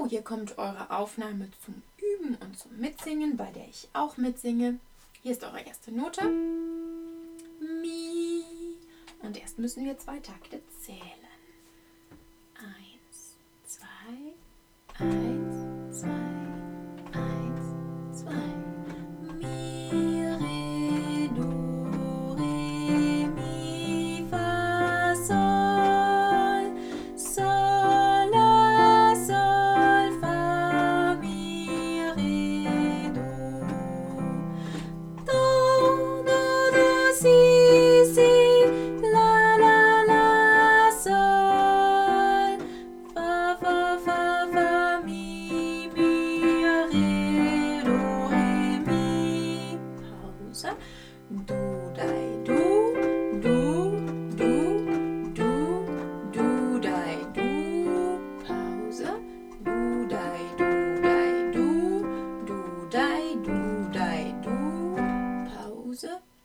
So, hier kommt eure Aufnahme zum Üben und zum Mitsingen, bei der ich auch mitsinge. Hier ist eure erste Note. Mi. Und erst müssen wir 2 Takte zählen. 1, 2, 1, 2, 1, 2. Mi, re, do, re, mi, fa, sol, sol, la, sol, fa, mi, re, do, si, la, sol, fa, mi, re, do, re, mi. Pause. Du, dei, du, dei, du. Pause. Du, dei, du, dei, du, dei, du. Pause.